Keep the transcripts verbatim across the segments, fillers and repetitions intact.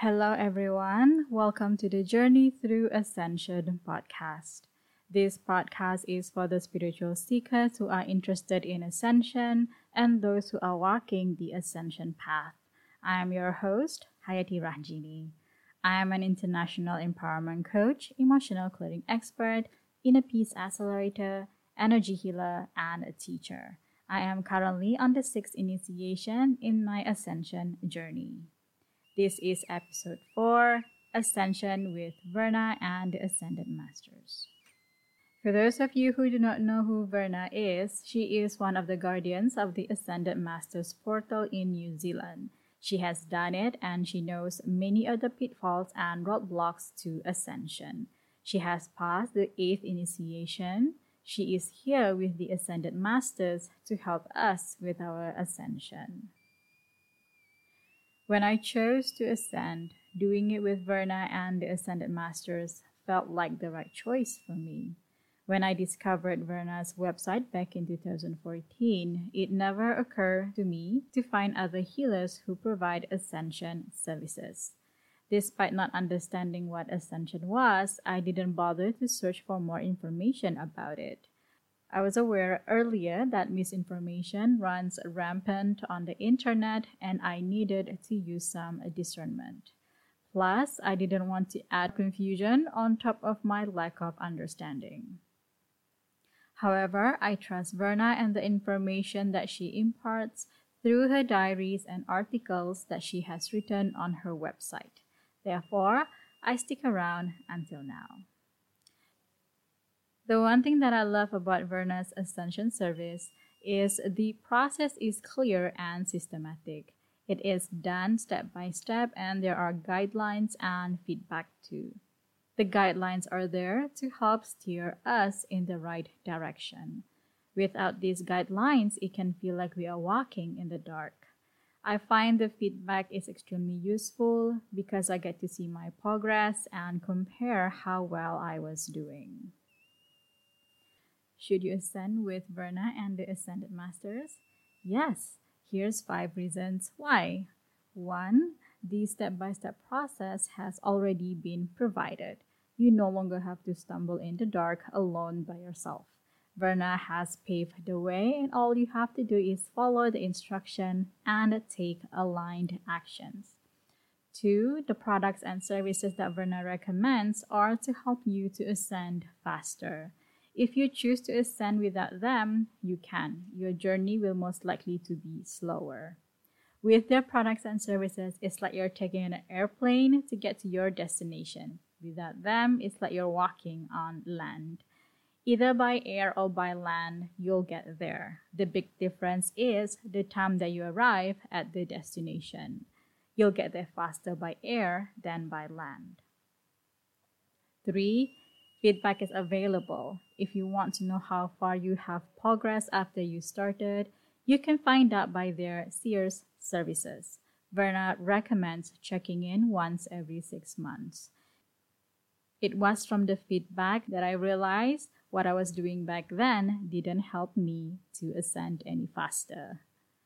Hello, everyone. Welcome to the Journey Through Ascension podcast. This podcast is for the spiritual seekers who are interested in ascension and those who are walking the ascension path. I am your host, Hayati Ranjini. I am an international empowerment coach, emotional clothing expert, inner peace accelerator, energy healer, and a teacher. I am currently on the sixth initiation in my ascension journey. This is episode four, Ascension with Verna and the Ascended Masters. For those of you who do not know who Verna is, she is one of the guardians of the Ascended Masters portal in New Zealand. She has done it and she knows many of the pitfalls and roadblocks to ascension. She has passed the eighth initiation. She is here with the Ascended Masters to help us with our ascension. When I chose to ascend, doing it with Verna and the Ascended Masters felt like the right choice for me. When I discovered Verna's website back in two thousand fourteen, it never occurred to me to find other healers who provide ascension services. Despite not understanding what ascension was, I didn't bother to search for more information about it. I was aware earlier that misinformation runs rampant on the internet and I needed to use some discernment. Plus, I didn't want to add confusion on top of my lack of understanding. However, I trust Verna and the information that she imparts through her diaries and articles that she has written on her website. Therefore, I stick around until now. The one thing that I love about Verna's Ascension service is the process is clear and systematic. It is done step by step and there are guidelines and feedback too. The guidelines are there to help steer us in the right direction. Without these guidelines, it can feel like we are walking in the dark. I find the feedback is extremely useful because I get to see my progress and compare how well I was doing. Should you ascend with Verna and the Ascended Masters? Yes, here's five reasons why. One, the step-by-step process has already been provided. You no longer have to stumble in the dark alone by yourself. Verna has paved the way and all you have to do is follow the instruction and take aligned actions. Two, the products and services that Verna recommends are to help you to ascend faster. If you choose to ascend without them, you can. Your journey will most likely to be slower. With their products and services, it's like you're taking an airplane to get to your destination. Without them, it's like you're walking on land. Either by air or by land, you'll get there. The big difference is the time that you arrive at the destination. You'll get there faster by air than by land. Three, feedback is available. If you want to know how far you have progressed after you started, you can find out by their Seers services. Verna recommends checking in once every six months. It was from the feedback that I realized what I was doing back then didn't help me to ascend any faster.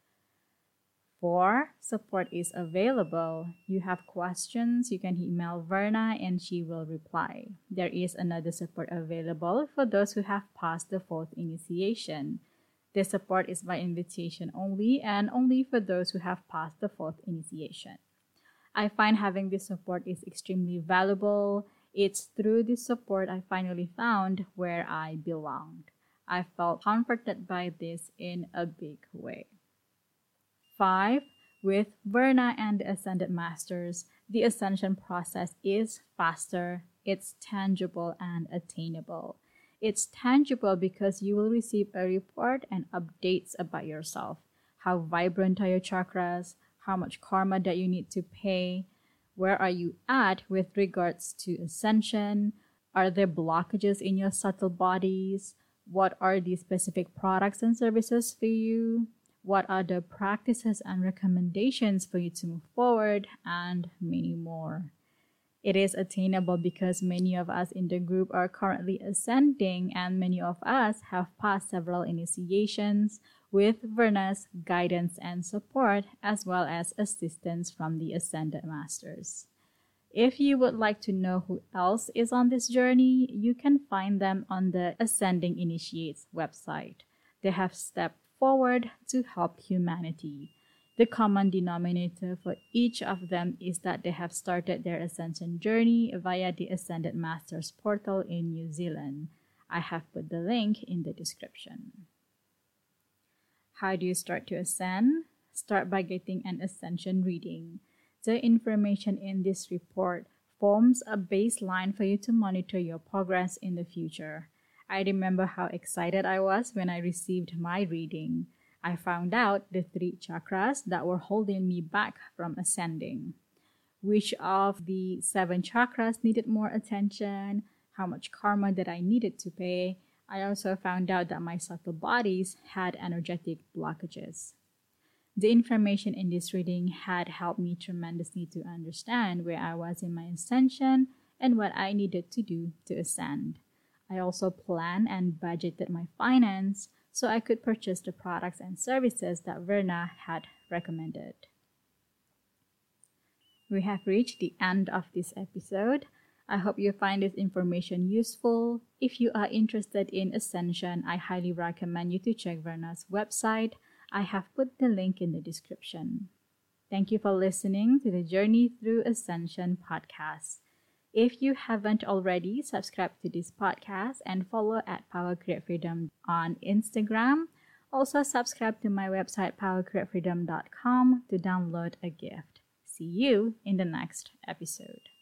Four, support is available. You have questions, you can email Verna and she will reply. There is another support available for those who have passed the fourth initiation. The support is by invitation only and only for those who have passed the fourth initiation. I find having this support is extremely valuable. It's through this support I finally found where I belonged. I felt comforted by this in a big way. Five, with Verna and the Ascended Masters, the ascension process is faster, it's tangible and attainable. It's tangible because you will receive a report and updates about yourself. How vibrant are your chakras? How much karma that you need to pay? Where are you at with regards to ascension? Are there blockages in your subtle bodies? What are the specific products and services for you? What are the practices and recommendations for you to move forward? And many more. It is attainable because many of us in the group are currently ascending and many of us have passed several initiations with Verna's guidance and support as well as assistance from the Ascended Masters. If you would like to know who else is on this journey, you can find them on the Ascending Initiates website. They have stepped forward to help humanity. The common denominator for each of them is that they have started their ascension journey via the Ascended Masters portal in New Zealand. I have put the link in the description. How do you start to ascend? Start by getting an ascension reading. The information in this report forms a baseline for you to monitor your progress in the future. I remember how excited I was when I received my reading. I found out the three chakras that were holding me back from ascending. Which of the seven chakras needed more attention, how much karma that I needed to pay. I also found out that my subtle bodies had energetic blockages. The information in this reading had helped me tremendously to understand where I was in my ascension and what I needed to do to ascend. I also planned and budgeted my finance so I could purchase the products and services that Verna had recommended. We have reached the end of this episode. I hope you find this information useful. If you are interested in ascension, I highly recommend you to check Verna's website. I have put the link in the description. Thank you for listening to the Journey Through Ascension podcast. If you haven't already, subscribe to this podcast and follow at Power Create Freedom on Instagram. Also subscribe to my website power create freedom dot com to download a gift. See you in the next episode.